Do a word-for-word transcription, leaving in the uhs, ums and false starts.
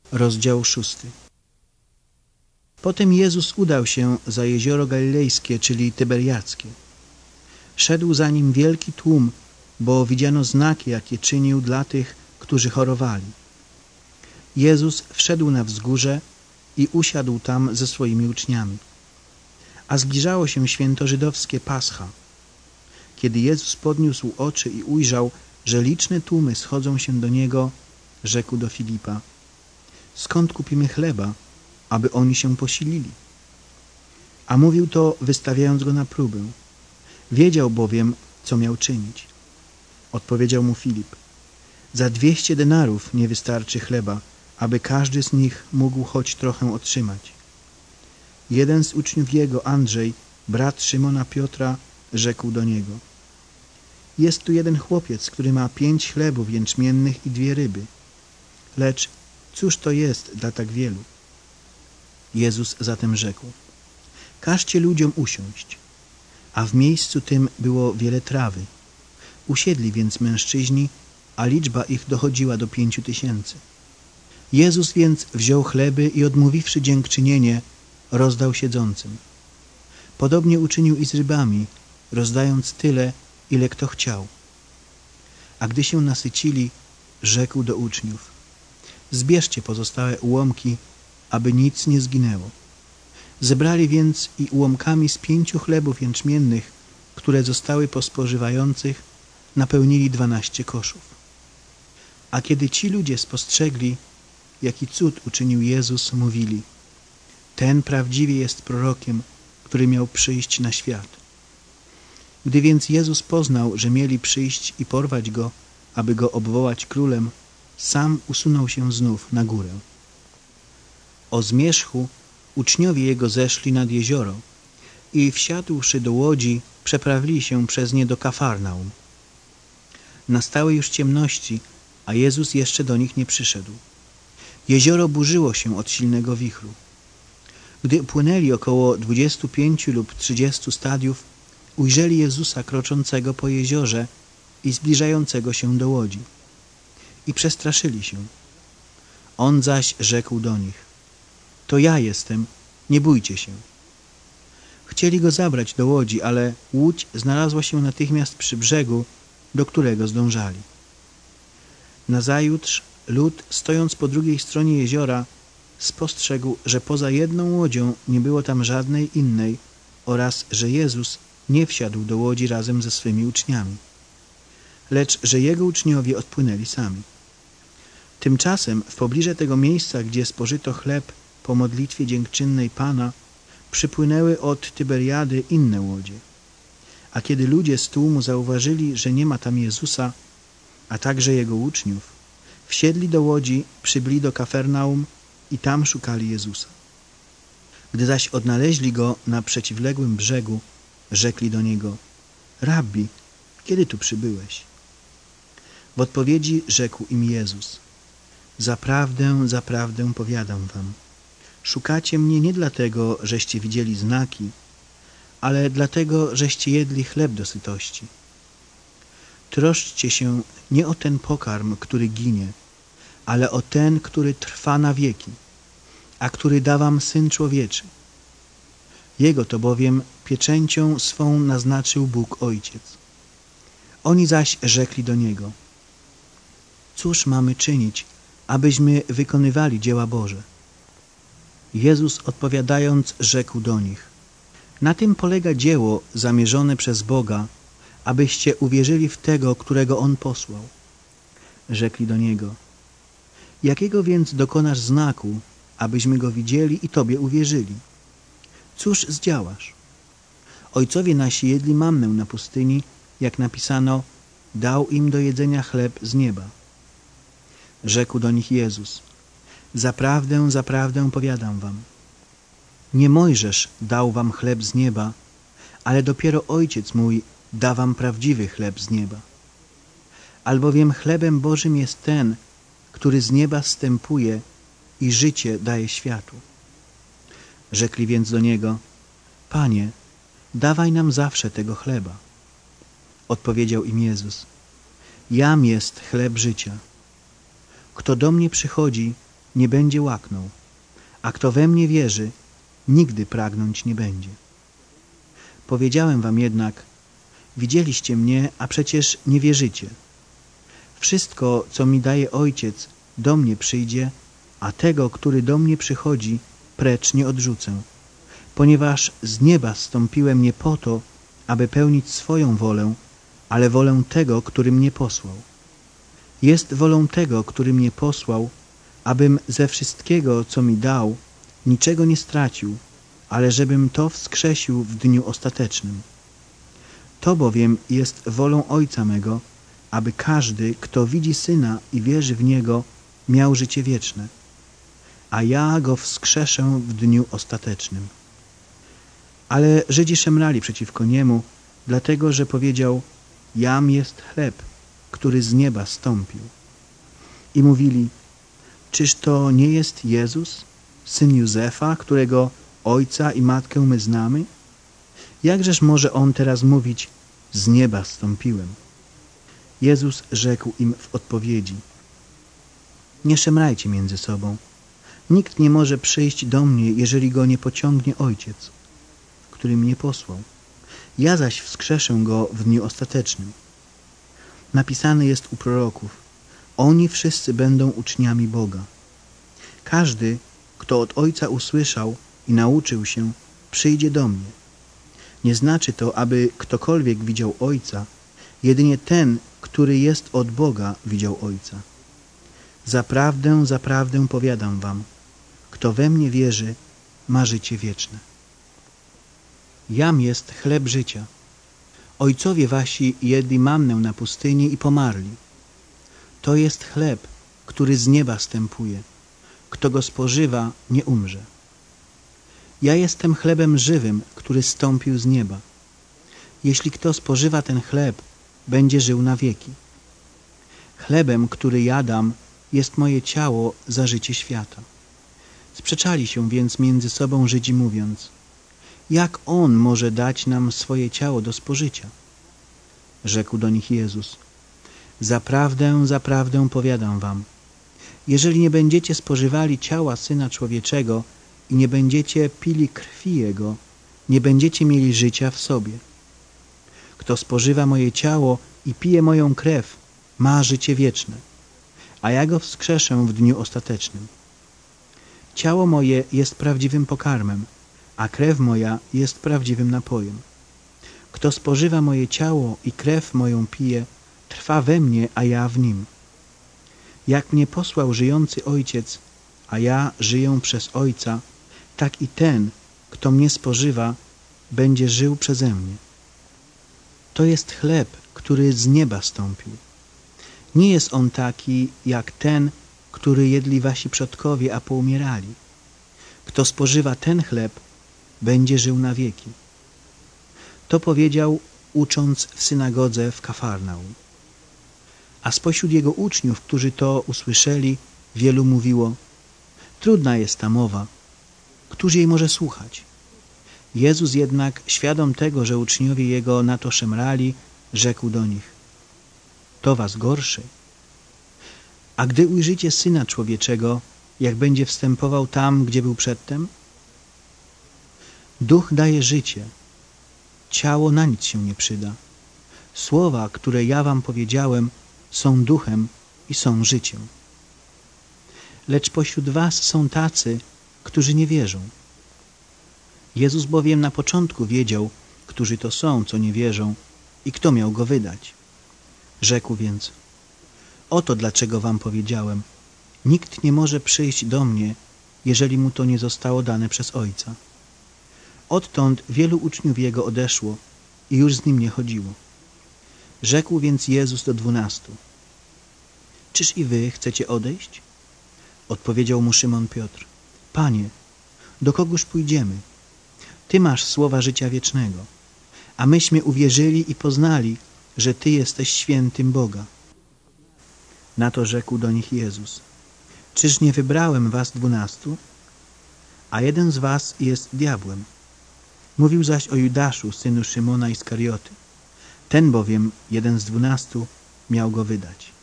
Rozdział szósty. Potem Jezus udał się za jezioro galilejskie, czyli tyberiackie. Szedł za nim wielki tłum, bo widziano znaki, jakie czynił dla tych, którzy chorowali. Jezus wszedł na wzgórze i usiadł tam ze swoimi uczniami. A zbliżało się święto żydowskie Pascha. Kiedy Jezus podniósł oczy i ujrzał, że liczne tłumy schodzą się do Niego, rzekł do Filipa: skąd kupimy chleba, aby oni się posilili? A mówił to, wystawiając go na próbę. Wiedział bowiem, co miał czynić. Odpowiedział mu Filip: za dwieście denarów nie wystarczy chleba, aby każdy z nich mógł choć trochę otrzymać. Jeden z uczniów jego, Andrzej, brat Szymona Piotra, rzekł do niego: jest tu jeden chłopiec, który ma pięć chlebów jęczmiennych i dwie ryby. Lecz cóż to jest dla tak wielu? Jezus zatem rzekł: każcie ludziom usiąść. A w miejscu tym było wiele trawy. Usiedli więc mężczyźni, a liczba ich dochodziła do pięciu tysięcy. Jezus więc wziął chleby i odmówiwszy dziękczynienie, rozdał siedzącym. Podobnie uczynił i z rybami, rozdając tyle, ile kto chciał. A gdy się nasycili, rzekł do uczniów: zbierzcie pozostałe ułomki, aby nic nie zginęło. Zebrali więc i ułomkami z pięciu chlebów jęczmiennych, które zostały po spożywających, napełnili dwanaście koszów. A kiedy ci ludzie spostrzegli, jaki cud uczynił Jezus, mówili: ten prawdziwie jest prorokiem, który miał przyjść na świat. Gdy więc Jezus poznał, że mieli przyjść i porwać go, aby go obwołać królem, sam usunął się znów na górę. O zmierzchu uczniowie jego zeszli nad jezioro i wsiadłszy do łodzi, przeprawili się przez nie do Kafarnaum. Nastały już ciemności, a Jezus jeszcze do nich nie przyszedł. Jezioro burzyło się od silnego wichru. Gdy upłynęli około dwudziestu pięciu lub trzydziestu stadiów, ujrzeli Jezusa kroczącego po jeziorze i zbliżającego się do łodzi. I przestraszyli się. On zaś rzekł do nich: to ja jestem, nie bójcie się. Chcieli go zabrać do łodzi, ale łódź znalazła się natychmiast przy brzegu, do którego zdążali. Nazajutrz lud, stojąc po drugiej stronie jeziora, spostrzegł, że poza jedną łodzią nie było tam żadnej innej oraz że Jezus nie wsiadł do łodzi razem ze swymi uczniami, lecz że Jego uczniowie odpłynęli sami. Tymczasem w pobliże tego miejsca, gdzie spożyto chleb po modlitwie dziękczynnej Pana, przypłynęły od Tyberiady inne łodzie. A kiedy ludzie z tłumu zauważyli, że nie ma tam Jezusa, a także Jego uczniów, wsiedli do łodzi, przybyli do Kafarnaum i tam szukali Jezusa. Gdy zaś odnaleźli Go na przeciwległym brzegu, rzekli do Niego: Rabbi, kiedy tu przybyłeś? W odpowiedzi rzekł im Jezus: Zaprawdę, zaprawdę powiadam wam, szukacie mnie nie dlatego, żeście widzieli znaki, ale dlatego, żeście jedli chleb do sytości. Troszczcie się nie o ten pokarm, który ginie, ale o ten, który trwa na wieki, a który da wam Syn Człowieczy. Jego to bowiem pieczęcią swą naznaczył Bóg Ojciec. Oni zaś rzekli do Niego: Cóż mamy czynić, abyśmy wykonywali dzieła Boże? Jezus odpowiadając rzekł do nich: Na tym polega dzieło zamierzone przez Boga, abyście uwierzyli w Tego, którego On posłał. Rzekli do Niego: Jakiego więc dokonasz znaku, abyśmy Go widzieli i Tobie uwierzyli? Cóż zdziałasz? Ojcowie nasi jedli mannę na pustyni, jak napisano, dał im do jedzenia chleb z nieba. Rzekł do nich Jezus: Zaprawdę, zaprawdę powiadam wam, nie Mojżesz dał wam chleb z nieba, ale dopiero Ojciec mój da wam prawdziwy chleb z nieba. Albowiem chlebem Bożym jest ten, który z nieba zstępuje i życie daje światu. Rzekli więc do Niego: Panie, dawaj nam zawsze tego chleba. Odpowiedział im Jezus: Jam jest chleb życia. Kto do mnie przychodzi, nie będzie łaknął, a kto we mnie wierzy, nigdy pragnąć nie będzie. Powiedziałem wam jednak, widzieliście mnie, a przecież nie wierzycie. Wszystko, co mi daje Ojciec, do mnie przyjdzie, a tego, który do mnie przychodzi, precz nie odrzucę, ponieważ z nieba zstąpiłem nie po to, aby pełnić swoją wolę, ale wolę tego, który mnie posłał. Jest wolą tego, który mnie posłał, abym ze wszystkiego, co mi dał, niczego nie stracił, ale żebym to wskrzesił w dniu ostatecznym. To bowiem jest wolą Ojca mego, aby każdy, kto widzi Syna i wierzy w Niego, miał życie wieczne, a ja go wskrzeszę w dniu ostatecznym. Ale Żydzi szemrali przeciwko Niemu, dlatego że powiedział, jam jest chleb, który z nieba stąpił. I mówili, czyż to nie jest Jezus, syn Józefa, którego ojca i matkę my znamy? Jakżeż może On teraz mówić, z nieba stąpiłem? Jezus rzekł im w odpowiedzi, nie szemrajcie między sobą. Nikt nie może przyjść do mnie, jeżeli go nie pociągnie Ojciec, który mnie posłał. Ja zaś wskrzeszę go w dniu ostatecznym. Napisane jest u proroków, oni wszyscy będą uczniami Boga. Każdy, kto od Ojca usłyszał i nauczył się, przyjdzie do mnie. Nie znaczy to, aby ktokolwiek widział Ojca, jedynie ten, który jest od Boga, widział Ojca. Zaprawdę, zaprawdę powiadam wam, kto we mnie wierzy, ma życie wieczne. Jam jest chleb życia. Ojcowie wasi jedli mannę na pustyni i pomarli. To jest chleb, który z nieba stępuje. Kto go spożywa, nie umrze. Ja jestem chlebem żywym, który zstąpił z nieba. Jeśli kto spożywa ten chleb, będzie żył na wieki. Chlebem, który ja dam, jest moje ciało za życie świata. Sprzeczali się więc między sobą Żydzi, mówiąc, jak On może dać nam swoje ciało do spożycia? Rzekł do nich Jezus, zaprawdę, zaprawdę powiadam wam, jeżeli nie będziecie spożywali ciała Syna Człowieczego i nie będziecie pili krwi Jego, nie będziecie mieli życia w sobie. Kto spożywa moje ciało i pije moją krew, ma życie wieczne, a ja go wskrzeszę w dniu ostatecznym. Ciało moje jest prawdziwym pokarmem, a krew moja jest prawdziwym napojem. Kto spożywa moje ciało i krew moją pije, trwa we mnie, a ja w nim. Jak mnie posłał żyjący Ojciec, a ja żyję przez Ojca, tak i ten, kto mnie spożywa, będzie żył przeze mnie. To jest chleb, który z nieba stąpił. Nie jest on taki, jak ten, który jedli wasi przodkowie, a poumierali. Kto spożywa ten chleb, będzie żył na wieki. To powiedział, ucząc w synagodze w Kafarnaum. A spośród jego uczniów, którzy to usłyszeli, wielu mówiło, trudna jest ta mowa, któż jej może słuchać? Jezus jednak, świadom tego, że uczniowie Jego na to szemrali, rzekł do nich, to was gorszy. A gdy ujrzycie Syna Człowieczego, jak będzie wstępował tam, gdzie był przedtem? Duch daje życie, ciało na nic się nie przyda. Słowa, które ja wam powiedziałem, są duchem i są życiem. Lecz pośród was są tacy, którzy nie wierzą. Jezus bowiem na początku wiedział, którzy to są, co nie wierzą i kto miał go wydać. Rzekł więc, oto dlaczego wam powiedziałem, nikt nie może przyjść do mnie, jeżeli mu to nie zostało dane przez Ojca. Odtąd wielu uczniów Jego odeszło i już z Nim nie chodziło. Rzekł więc Jezus do dwunastu, czyż i wy chcecie odejść? Odpowiedział mu Szymon Piotr, Panie, do kogóż pójdziemy? Ty masz słowa życia wiecznego, a myśmy uwierzyli i poznali, że Ty jesteś świętym Boga. Na to rzekł do nich Jezus, czyż nie wybrałem was dwunastu? A jeden z was jest diabłem. Mówił zaś o Judaszu, synu Szymona Iskarioty. Ten bowiem, jeden z dwunastu, miał go wydać.